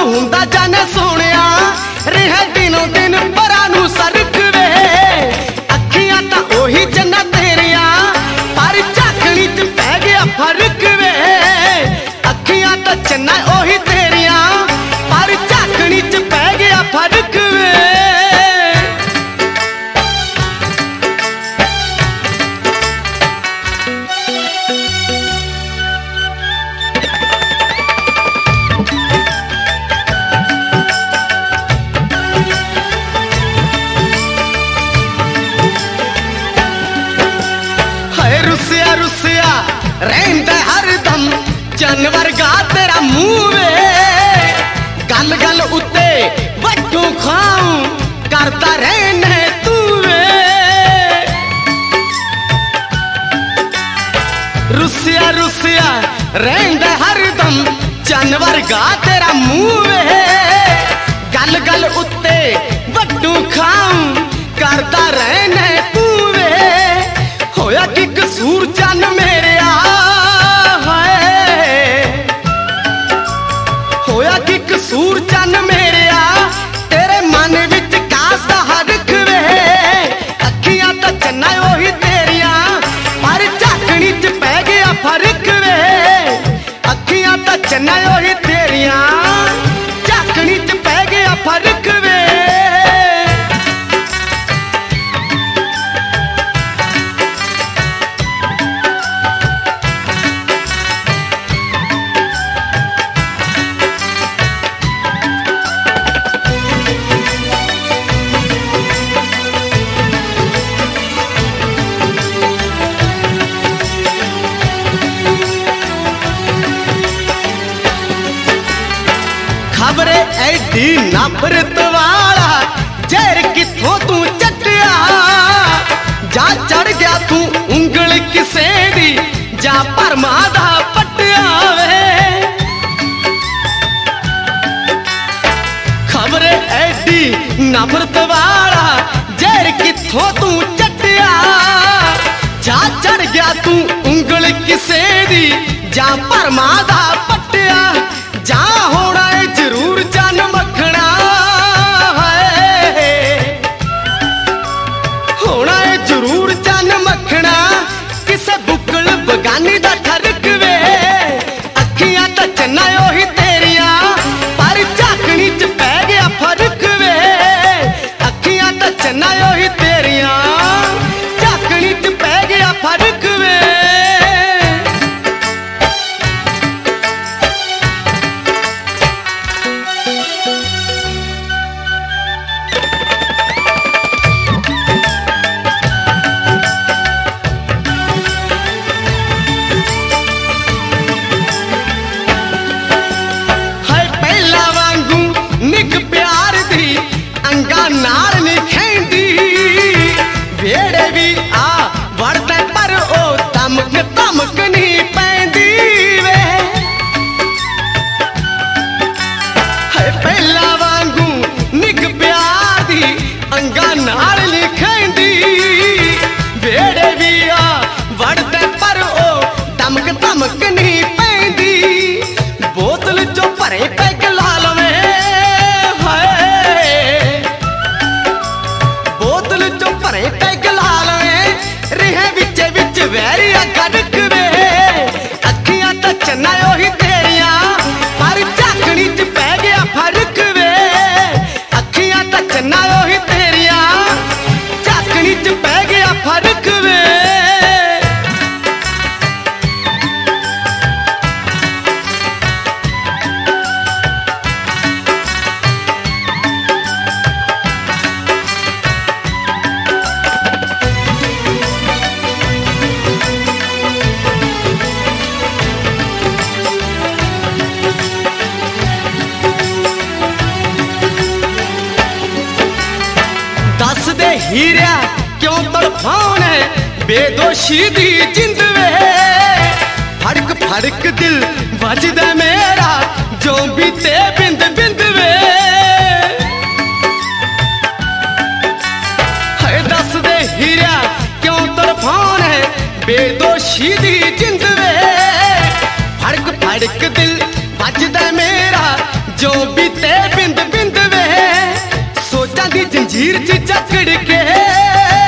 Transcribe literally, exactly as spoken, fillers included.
हुंदा जाने सोनिया रह दिनों दिन परा नू सरक वे अखियां तां ओही जन्ना तेरिया पर झाकणी च पै गया फर्क वे अखियां तां चन्ना ओही तेरिया पर झाकणी च पै गया फर्क वे। रुसिया रुसिया रहंदा हरदम जानवर गा तेरा मुंह वे गल गल उत्ते वड्डू खाऊं करता रहना तू वे रुसिया रुसिया रहंदा हरदम जानवर गा तेरा मुंह वे गल गल उत्ते वड्डू खाऊं करता रहना तू वे होया कि कसूर चन मेरे होया कि कसूर चन मेरे तेरे मन विच कास दा हरख वे अखियां तां चन्ना ओही तेरिया पर झाकणी च पै गया फर्क वे अखियां तां चन्ना ओही तेरिया झाकणी च पै गया फर्क वे। खबरे ऐडी नफरत वाला जहर किथों तू चटिया जा चढ़ गया तू उंगल किसे दी जा भरमा दा पटिया वे खबरे ऐडी नफरत वाला जहर किथों तू चटिया जा चढ़ गया तू उंगल किसे दी जा भरमा दा पटिया जा होना है जरूर चन मखना है होना है जरूर चन मखना किसे बुकल बगानी दा ठरक वे अखियां तां चन्ना ओही तेरिया पर झाकणी च पै गया फर्क वे अखियां तां चन्ना ओही तेरिया झाकणी च पै गया फर्क वे। अंगा नाल नहीं खेंदी वेड़े भी आ वड़दे पर ओ धमक धमक नहीं पैंदी वे है पहला वांगू निग प्यार दी अंगा नाल नहीं खेंदी वेड़े भी आ वड़दे पर ओ धमक धमक नहीं पैंदी बोतल चो भरे पैग ला लवे भरे पैग ला लवे रिहे विच विच वैरिया कड़क वे अखियां तां चन्ना ओही तेरिया पर झाकणी च पै गया फर्क वे अखियां तां चन्ना ओही तेरिया झाकणी च पै गया फर्क वे। दस दे हीरिया क्यों तड़फाने बेदोशी दी जिंद वे फड़क फड़क दिल वजदा मेरा जो बीते बिंद बिंद वे है दस दे हीरिया क्यों तड़फाने बेदोशी दी जिंद वे फड़क फड़क दिल वजदा मेरा जो बीते बिंद बिंद वे सोचा दी जंजीर च जकड़ के